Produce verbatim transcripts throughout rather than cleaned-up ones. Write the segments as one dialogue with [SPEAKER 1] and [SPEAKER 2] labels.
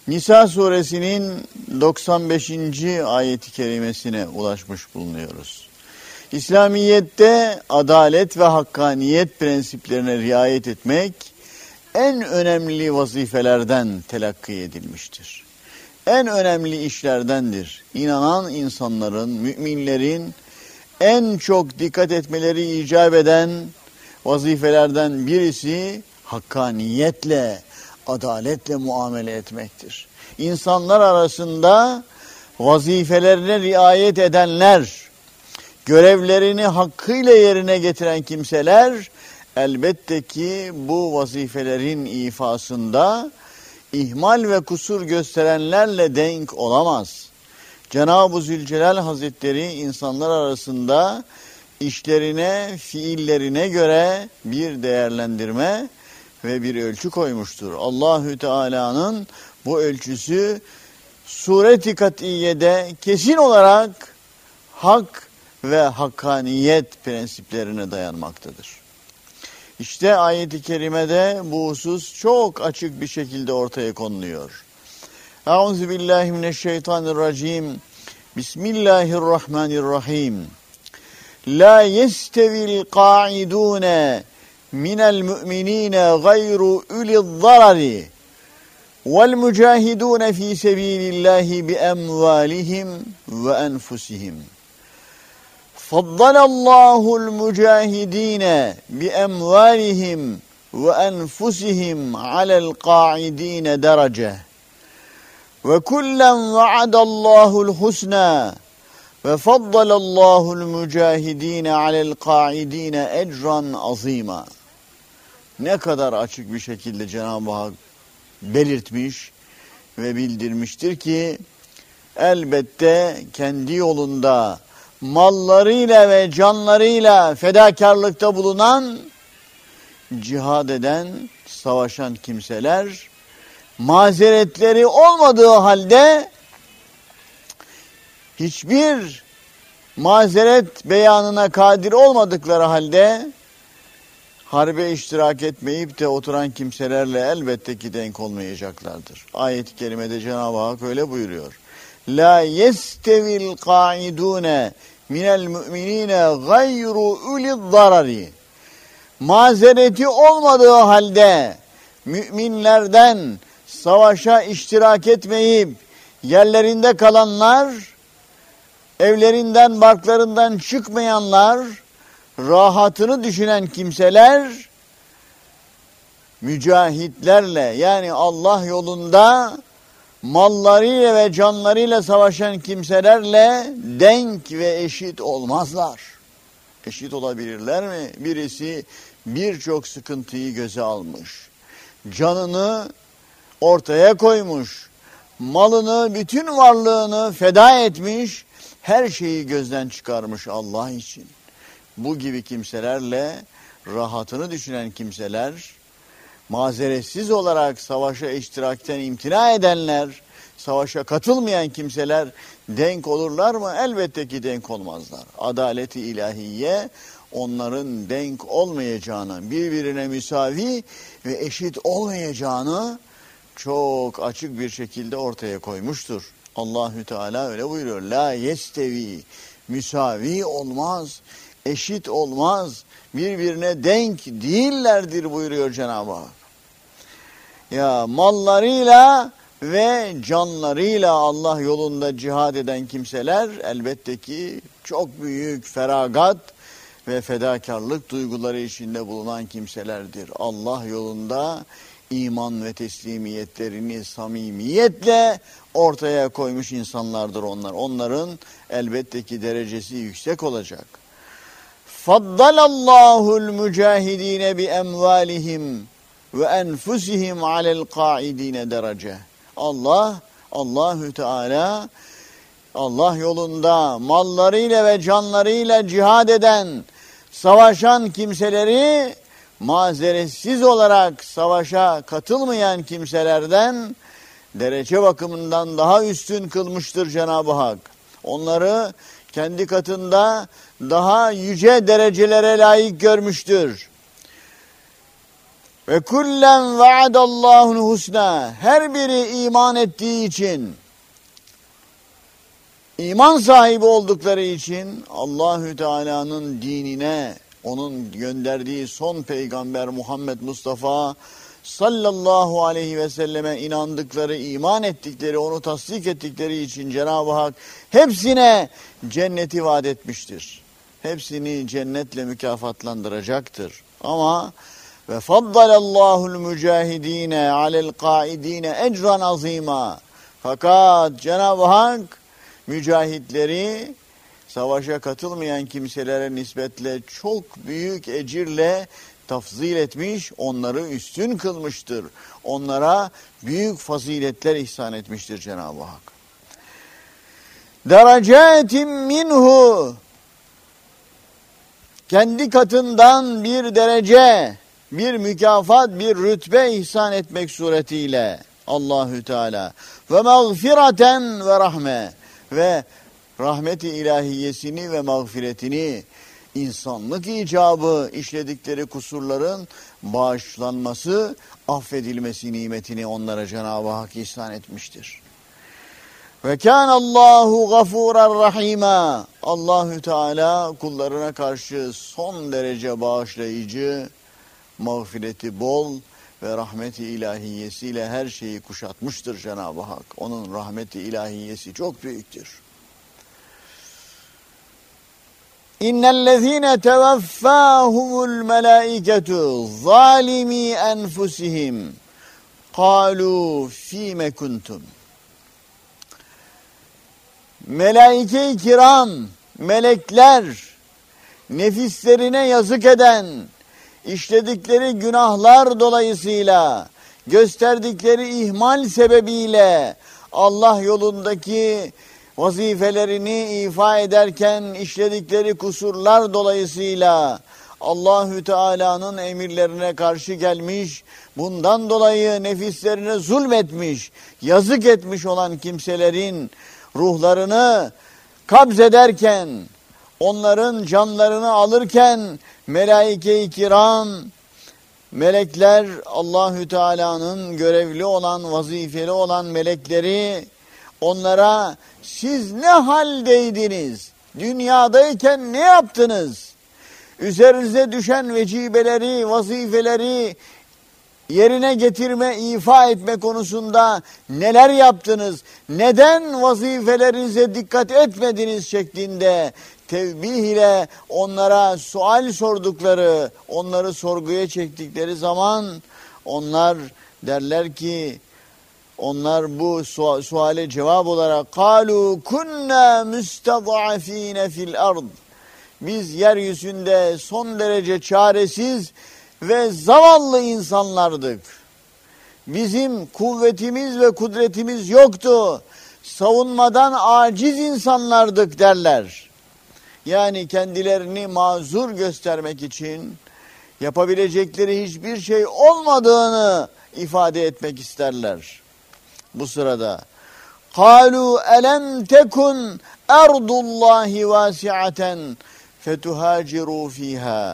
[SPEAKER 1] Nisa suresinin doksan beşinci ayeti kerimesine ulaşmış bulunuyoruz. İslamiyet'te adalet ve hakkaniyet prensiplerine riayet etmek en önemli vazifelerden telakki edilmiştir. En önemli işlerdendir. İnanan insanların, müminlerin en çok dikkat etmeleri icap eden vazifelerden birisi hakkaniyetle, adaletle muamele etmektir. İnsanlar arasında vazifelerine riayet edenler, görevlerini hakkıyla yerine getiren kimseler elbette ki bu vazifelerin ifasında ihmal ve kusur gösterenlerle denk olamaz. Cenab-ı Zülcelal Hazretleri insanlar arasında işlerine, fiillerine göre bir değerlendirme ve bir ölçü koymuştur. Allahü Teala'nın bu ölçüsü Sure-i Katiye'de kesin olarak hak ve hakkaniyet prensiplerine dayanmaktadır. İşte ayet-i kerimede bu husus çok açık bir şekilde ortaya konuluyor. Euzubillahimineşşeytanirracim. Bismillahirrahmanirrahim. La yestevil qa'idune minel müminine gayru ulil zarari vel mücahidune fi sebilillahi bi emvalihim ve enfusihim. Faddalallahu l-mücahidine bi emvalihim ve enfusihim alel qa'idine derece. Ve kullen vaadallahu'l husna ve faddalallahu'l mücahidine alel qa'idine ecran azima. Ne kadar açık bir şekilde Cenab-ı Hak belirtmiş ve bildirmiştir ki elbette kendi yolunda mallarıyla ve canlarıyla fedakarlıkta bulunan, cihad eden, savaşan kimseler mazeretleri olmadığı halde, hiçbir mazeret beyanına kadir olmadıkları halde harbe iştirak etmeyip de oturan kimselerle elbette ki denk olmayacaklardır. Ayet-i kerimede Cenab-ı Hak öyle buyuruyor. La yestevil qa'idune minel müminine gayru ulil zarari. Mazereti olmadığı halde müminlerden savaşa iştirak etmeyip yerlerinde kalanlar, evlerinden barklarından çıkmayanlar, rahatını düşünen kimseler, mücahitlerle yani Allah yolunda mallarıyla ve canlarıyla savaşan kimselerle denk ve eşit olmazlar. Eşit olabilirler mi? Birisi birçok sıkıntıyı göze almış, canını ortaya koymuş, malını, bütün varlığını feda etmiş, her şeyi gözden çıkarmış Allah için. Bu gibi kimselerle rahatını düşünen kimseler, mazeretsiz olarak savaşa iştirakten imtina edenler, savaşa katılmayan kimseler denk olurlar mı? Elbette ki denk olmazlar. Adalet-i ilahiye onların denk olmayacağını, birbirine müsavi ve eşit olmayacağını çok açık bir şekilde ortaya koymuştur. Allahü Teala öyle buyuruyor. La yestevi, müsavi olmaz, eşit olmaz, birbirine denk değillerdir buyuruyor Cenab-ı Hak. Ya mallarıyla ve canlarıyla Allah yolunda cihad eden kimseler elbette ki çok büyük feragat ve fedakarlık duyguları içinde bulunan kimselerdir. Allah yolunda iman ve teslimiyetlerini samimiyetle ortaya koymuş insanlardır onlar. Onların elbette ki derecesi yüksek olacak. Faddalallahu'l mücahidine bi emvalihim ve enfusihim alel qaidine derece. Allah, Allahü Teala Allah yolunda mallarıyla ve canlarıyla cihad eden, savaşan kimseleri mazeretsiz olarak savaşa katılmayan kimselerden derece bakımından daha üstün kılmıştır Cenab-ı Hak. Onları kendi katında daha yüce derecelere layık görmüştür. Ve kullen vaadallahu'l husna. Her biri iman ettiği için, iman sahibi oldukları için Allahü Teala'nın dinine, onun gönderdiği son peygamber Muhammed Mustafa sallallahu aleyhi ve selleme inandıkları, iman ettikleri, onu tasdik ettikleri için Cenab-ı Hak hepsine cenneti vaat etmiştir. Hepsini cennetle mükafatlandıracaktır. Ama ve faddalallahu'l mücahidine alel kaidine ecran azima. Fakat Cenab-ı Hak mücahitleri savaşa katılmayan kimselere nispetle çok büyük ecirle tafzil etmiş, onları üstün kılmıştır. Onlara büyük faziletler ihsan etmiştir Cenab-ı Hak. Derecatin minhu, kendi katından bir derece, bir mükafat, bir rütbe ihsan etmek suretiyle Allahü Teala ve mağfireten ve rahme, ve rahmeti ilahiyesini ve mağfiretini, insanlık icabı işledikleri kusurların bağışlanması, affedilmesi nimetini onlara Cenab-ı Hak ihsan etmiştir. Ve kânallâhu gafûran rahîmâ. Allahü Teala kullarına karşı son derece bağışlayıcı, mağfireti bol ve rahmeti ilahiyesiyle her şeyi kuşatmıştır Cenab-ı Hak. Onun rahmeti ilahiyesi çok büyüktür. İnnellezîne tevaffâhumul melâiketu zâlimî enfusihim kâlû fîme kuntum. Melaike-i kiram, melekler, nefislerine yazık eden, işledikleri günahlar dolayısıyla, gösterdikleri ihmal sebebiyle Allah yolundaki vazifelerini ifa ederken işledikleri kusurlar dolayısıyla Allahü Teala'nın emirlerine karşı gelmiş, bundan dolayı nefislerine zulmetmiş, yazık etmiş olan kimselerin ruhlarını kabz ederken, onların canlarını alırken melaike-i kiram, melekler, Allahü Teala'nın görevli olan, vazifeli olan melekleri onlara siz ne haldeydiniz? Dünyadayken ne yaptınız? Üzerinize düşen vecibeleri, vazifeleri yerine getirme, ifa etme konusunda neler yaptınız? Neden vazifelerinize dikkat etmediniz şeklinde tevbih ile onlara sual sordukları, onları sorguya çektikleri zaman onlar derler ki, onlar bu su suale cevap olarak kalu kunna mustad'afine fil ard. Biz yeryüzünde son derece çaresiz ve zavallı insanlardık. Bizim kuvvetimiz ve kudretimiz yoktu. Savunmadan aciz insanlardık derler. Yani kendilerini mazur göstermek için yapabilecekleri hiçbir şey olmadığını ifade etmek isterler. Bu sırada قَالُوا أَلَمْ تَكُنْ اَرْضُ اللّٰهِ وَاسِعَةً فَتُهَاجِرُوا ف۪يهَا.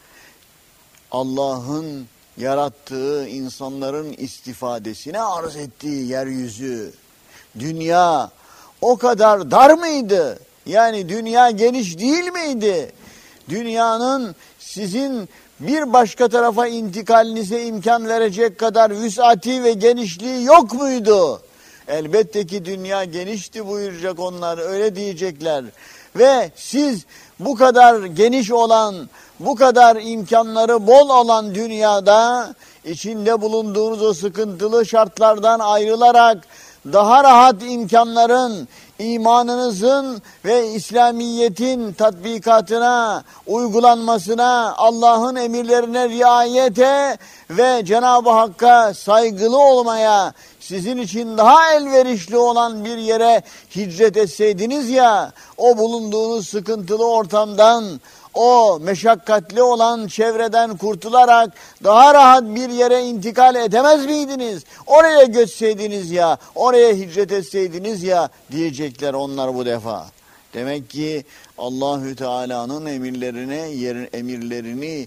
[SPEAKER 1] Allah'ın yarattığı insanların istifadesine arz ettiği yeryüzü, dünya o kadar dar mıydı? Yani dünya geniş değil miydi? Dünyanın sizin bir başka tarafa intikalinize imkan verecek kadar vüsati ve genişliği yok muydu? Elbette ki dünya genişti buyuracak onlar, öyle diyecekler. Ve siz bu kadar geniş olan, bu kadar imkanları bol olan dünyada içinde bulunduğunuz o sıkıntılı şartlardan ayrılarak daha rahat imkanların, imanınızın ve İslamiyet'in tatbikatına, uygulanmasına, Allah'ın emirlerine riayete ve Cenab-ı Hakk'a saygılı olmaya sizin için daha elverişli olan bir yere hicret etseydiniz ya, o bulunduğunuz sıkıntılı ortamdan, o meşakkatli olan çevreden kurtularak daha rahat bir yere intikal edemez miydiniz? Oraya göçseydiniz ya, oraya hicret etseydiniz ya diyecekler onlar bu defa. Demek ki Allahü Teala'nın emirlerine, yer, emirlerini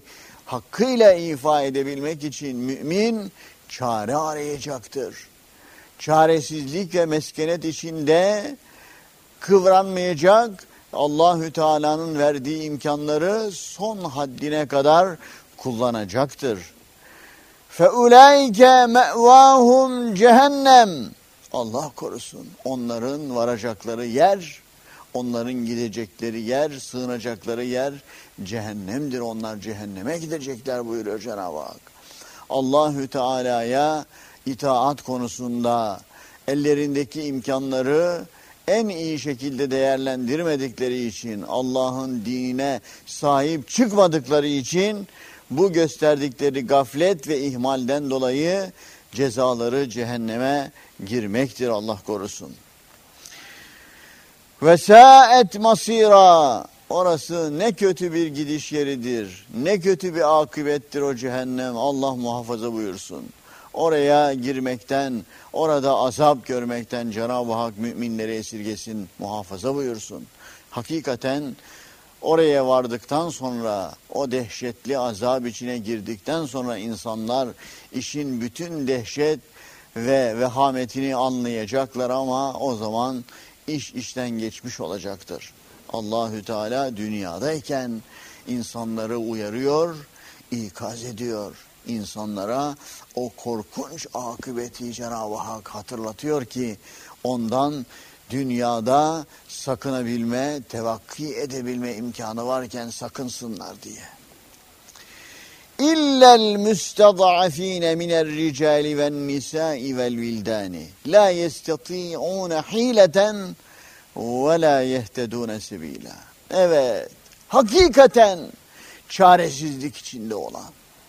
[SPEAKER 1] hakkıyla ifa edebilmek için mümin çare arayacaktır. Çaresizlik ve meskenet içinde kıvranmayacak, Allahü Teala'nın verdiği imkanları son haddine kadar kullanacaktır. فَاُولَٰئِكَ مَأْوَاهُمْ cehennem. Allah korusun. Onların varacakları yer, onların gidecekleri yer, sığınacakları yer cehennemdir. Onlar cehenneme gidecekler buyuruyor Cenab-ı Hak. Allahü Teala'ya itaat konusunda ellerindeki imkanları en iyi şekilde değerlendirmedikleri için, Allah'ın dinine sahip çıkmadıkları için bu gösterdikleri gaflet ve ihmalden dolayı cezaları cehenneme girmektir, Allah korusun. Ve sâet masîrâ. Orası ne kötü bir gidiş yeridir, ne kötü bir akıbettir o cehennem. Allah muhafaza buyursun. Oraya girmekten, orada azap görmekten Cenab-ı Hak müminleri esirgesin, muhafaza buyursun. Hakikaten oraya vardıktan sonra, o dehşetli azap içine girdikten sonra insanlar işin bütün dehşet ve vehametini anlayacaklar ama o zaman iş işten geçmiş olacaktır. Allahü Teala dünyadayken insanları uyarıyor, ikaz ediyor. İnsanlara o korkunç akıbeti Cenab-ı Hak hatırlatıyor ki ondan dünyada sakınabilme, tevakki edebilme imkanı varken sakınsınlar diye. İllel müstad'afine minel ricali ven nisai vel vildani la yestati'un hileten ve la yehtedun sebila. Evet, hakikaten çaresizlik içinde olan,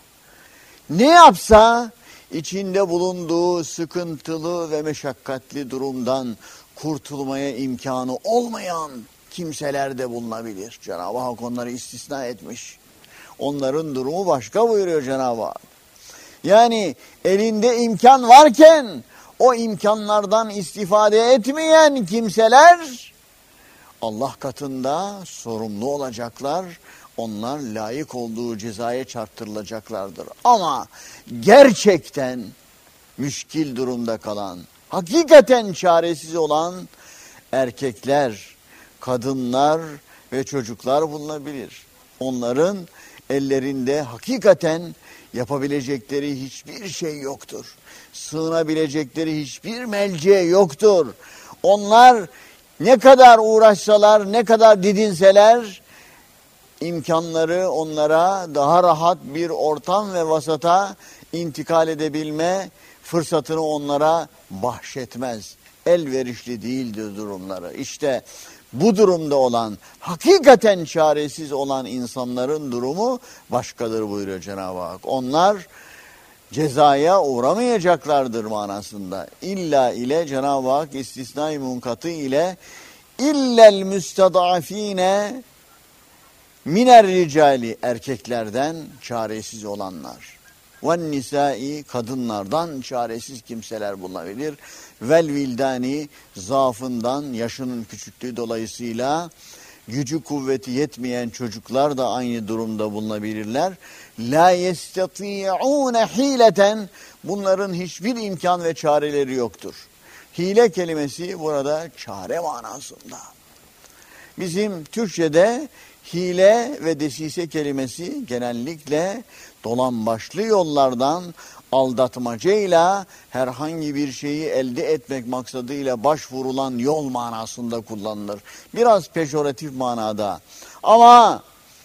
[SPEAKER 1] ne yapsa içinde bulunduğu sıkıntılı ve meşakkatli durumdan kurtulmaya imkanı olmayan kimseler de bulunabilir. Cenab-ı Hak onları istisna etmiş. Onların durumu başka buyuruyor Cenab-ı Hak. Yani elinde imkan varken o imkanlardan istifade etmeyen kimseler Allah katında sorumlu olacaklar. Onlar layık olduğu cezaya çarptırılacaklardır. Ama gerçekten müşkil durumda kalan, hakikaten çaresiz olan erkekler, kadınlar ve çocuklar bulunabilir. Onların ellerinde hakikaten yapabilecekleri hiçbir şey yoktur. Sığınabilecekleri hiçbir melce yoktur. Onlar ne kadar uğraşsalar, ne kadar didinseler, imkanları onlara daha rahat bir ortam ve vasata intikal edebilme fırsatını onlara bahşetmez. Elverişli değildir durumları. İşte bu durumda olan, hakikaten çaresiz olan insanların durumu başkadır buyuruyor Cenab-ı Hak. Onlar cezaya uğramayacaklardır manasında. İlla ile Cenab-ı Hak istisna-i munkatı ile illel müstadafine miner ricali, erkeklerden çaresiz olanlar. Ve nisai, kadınlardan çaresiz kimseler bulunabilir. Vel vildani, zaafından, yaşının küçüklüğü dolayısıyla gücü kuvveti yetmeyen çocuklar da aynı durumda bulunabilirler. La yestati'une hileten, bunların hiçbir imkan ve çareleri yoktur. Hile kelimesi burada çare manasında. Bizim Türkçe'de hile ve desise kelimesi genellikle dolambaçlı yollardan aldatmacayla herhangi bir şeyi elde etmek maksadıyla başvurulan yol manasında kullanılır. Biraz pejoratif manada. Ama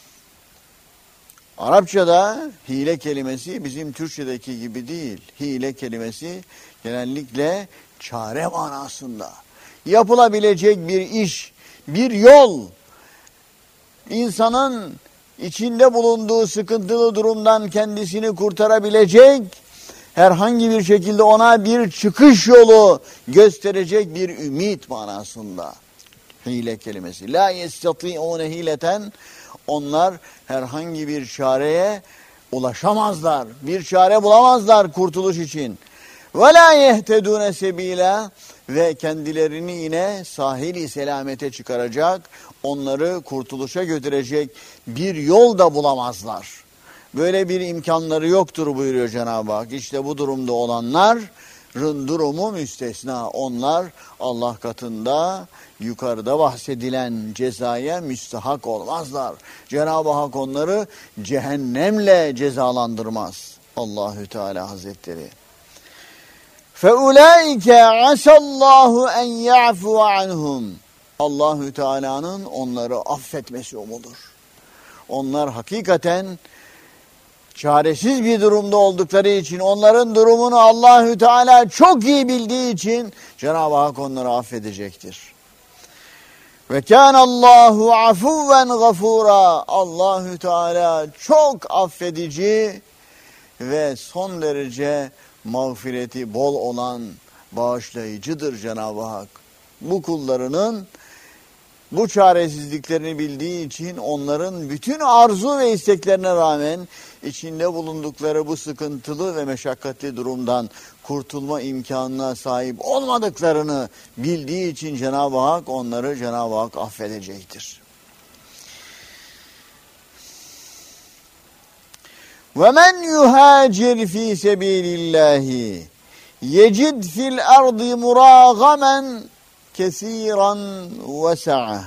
[SPEAKER 1] Arapçada hile kelimesi bizim Türkçedeki gibi değil. Hile kelimesi genellikle çare manasında. Yapılabilecek bir iş, bir yol, insanın içinde bulunduğu sıkıntılı durumdan kendisini kurtarabilecek, herhangi bir şekilde ona bir çıkış yolu gösterecek bir ümit manasında hile kelimesi. La yestati'une hileten, onlar herhangi bir çareye ulaşamazlar. Bir çare bulamazlar kurtuluş için. Ve la yehtedune sebila, ve kendilerini yine sahili selamete çıkaracak, onları kurtuluşa götürecek bir yol da bulamazlar. Böyle bir imkanları yoktur buyuruyor Cenab-ı Hak. İşte bu durumda olanların durumu müstesna. Onlar Allah katında yukarıda bahsedilen cezaya müstahak olmazlar. Cenab-ı Hak onları cehennemle cezalandırmaz. Allahü Teala Hazretleri. فَاُولَٰئِكَ عَسَى اللّٰهُ اَنْ يَعْفُوَ عَنْهُمْ Allahü Teala'nın onları affetmesi umulur. Onlar hakikaten çaresiz bir durumda oldukları için, onların durumunu Allahü Teala çok iyi bildiği için Cenab-ı Hak onları affedecektir. Ve kâne Allahu afuven gafura. Allahü Teala çok affedici ve son derece mağfireti bol olan bağışlayıcıdır Cenab-ı Hak. Bu kullarının bu çaresizliklerini bildiği için onların bütün arzu ve isteklerine rağmen içinde bulundukları bu sıkıntılı ve meşakkatli durumdan kurtulma imkanına sahip olmadıklarını bildiği için Cenab-ı Hak onları Cenab-ı Hak affedecektir. وَمَنْ يُهَاجِرْ ف۪ي سَب۪يلِ اللّٰهِ يَجِدْ فِي الْأَرْضِ مُرَاغَمًا كَثِيرًا وَسَعَةً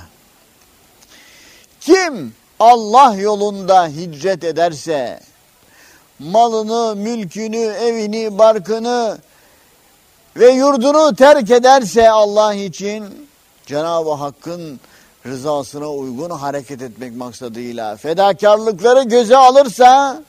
[SPEAKER 1] Kim Allah yolunda hicret ederse, malını, mülkünü, evini, barkını ve yurdunu terk ederse Allah için, Cenab-ı Hakk'ın rızasına uygun hareket etmek maksadıyla fedakarlıkları göze alırsa,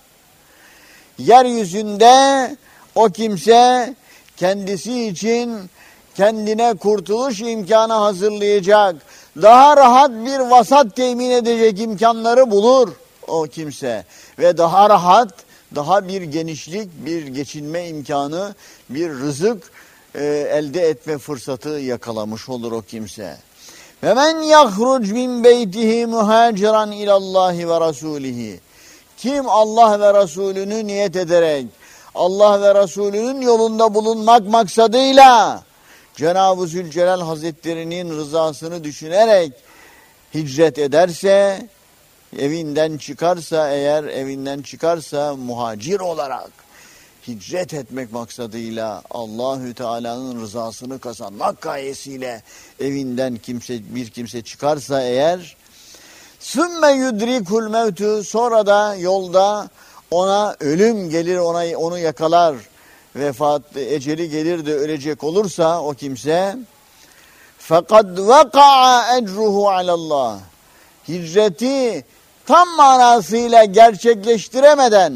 [SPEAKER 1] yeryüzünde o kimse kendisi için kendine kurtuluş imkanı hazırlayacak, daha rahat bir vasat temin edecek imkanları bulur o kimse. Ve daha rahat, daha bir genişlik, bir geçinme imkanı, bir rızık e, elde etme fırsatı yakalamış olur o kimse. Ve men yahruc min beytihi muhaciran ilallahi ve rasulihi. Kim Allah ve Resulünü niyet ederek, Allah ve Resulünün yolunda bulunmak maksadıyla Cenab-ı Zülcelal Hazretleri'nin rızasını düşünerek hicret ederse, evinden çıkarsa, eğer evinden çıkarsa muhacir olarak hicret etmek maksadıyla Allahü Teala'nın rızasını kazanmak gayesiyle evinden kimse bir kimse çıkarsa eğer, sümme yudrikul mevtu, sonra da yolda ona ölüm gelir, ona onu yakalar, vefat eceli gelir de ölecek olursa o kimse, fakat vaka'a ecruhu alallah, hicreti tam manasıyla gerçekleştiremeden,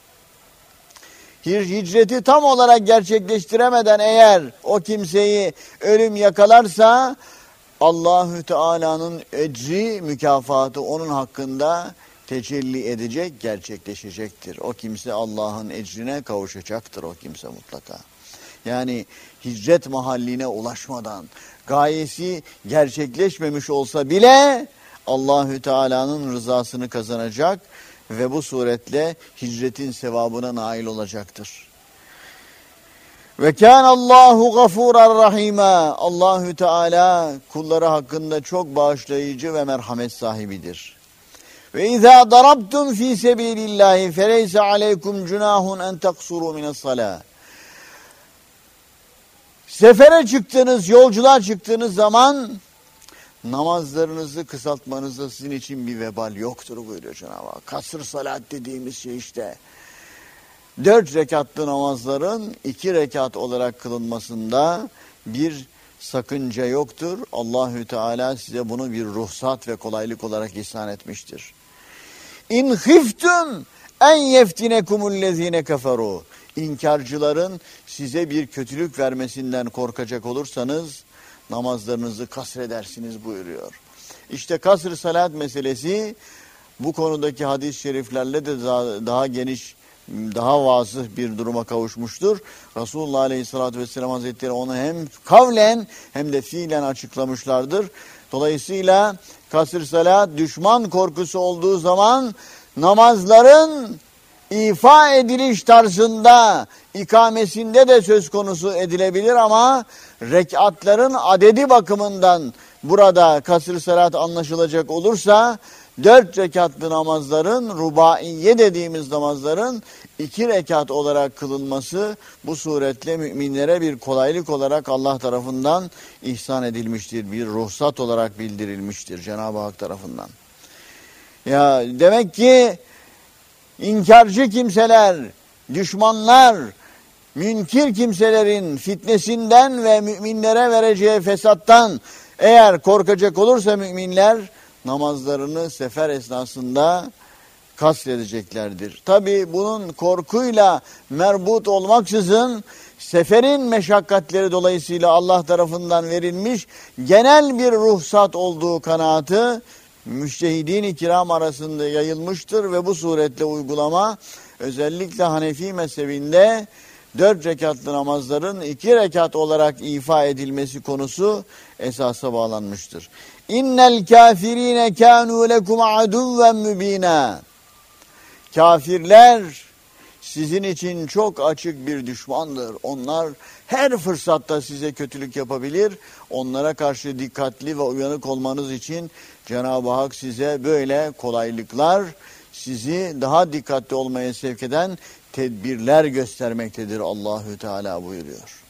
[SPEAKER 1] hicreti tam olarak gerçekleştiremeden eğer o kimseyi ölüm yakalarsa, Allahü Teala'nın ecri, mükafatı onun hakkında tecelli edecek, gerçekleşecektir. O kimse Allah'ın ecrine kavuşacaktır o kimse mutlaka. Yani hicret mahalline ulaşmadan, gayesi gerçekleşmemiş olsa bile Allahü Teala'nın rızasını kazanacak ve bu suretle hicretin sevabına nail olacaktır. Ve kâne Allahu gafûran rahîmâ. Allahü Teala kulları hakkında çok bağışlayıcı ve merhamet sahibidir. Ve izâ darabtum fî sebîlillâhi feleyse aleykum cunâhun en taksuru mine's-salâh. Sefere çıktığınız, yolculuğa çıktığınız zaman namazlarınızı kısaltmanızda sizin için bir vebal yoktur buyuruyor Cenab-ı Hak. Kasr salat dediğimiz şey işte. Dört rekatlı namazların iki rekat olarak kılınmasında bir sakınca yoktur. Allahü Teala size bunu bir ruhsat ve kolaylık olarak ihsan etmiştir. İn khiftum en yeftинekumullezine keferu. İnkarcıların size bir kötülük vermesinden korkacak olursanız namazlarınızı kasredersiniz buyuruyor. İşte kasr salat meselesi bu konudaki hadis-i şeriflerle de daha, daha geniş, daha vazıh bir duruma kavuşmuştur. Resulullah Aleyhisselatü Vesselam Hazretleri onu hem kavlen hem de fiilen açıklamışlardır. Dolayısıyla kasr salat düşman korkusu olduğu zaman namazların ifa ediliş tarzında, ikamesinde de söz konusu edilebilir ama rekatların adedi bakımından burada kasr salat anlaşılacak olursa dört rekatlı namazların, rubaiye dediğimiz namazların iki rekat olarak kılınması bu suretle müminlere bir kolaylık olarak Allah tarafından ihsan edilmiştir. Bir ruhsat olarak bildirilmiştir Cenab-ı Hak tarafından. Ya demek ki inkarcı kimseler, düşmanlar, münkir kimselerin fitnesinden ve müminlere vereceği fesattan eğer korkacak olursa müminler namazlarını sefer esnasında kastedeceklerdir. Tabi bunun korkuyla merbut olmaksızın seferin meşakkatleri dolayısıyla Allah tarafından verilmiş genel bir ruhsat olduğu kanaatı müştehidin-i kiram arasında yayılmıştır ve bu suretle uygulama özellikle Hanefi mezhebinde dört rekatlı namazların iki rekat olarak ifa edilmesi konusu esasa bağlanmıştır. İnnel kafirine kanu lekum aduven mübina. Kafirler sizin için çok açık bir düşmandır. Onlar her fırsatta size kötülük yapabilir. Onlara karşı dikkatli ve uyanık olmanız için Cenab-ı Hak size böyle kolaylıklar, sizi daha dikkatli olmaya sevk eden tedbirler göstermektedir Allahü Teala buyuruyor.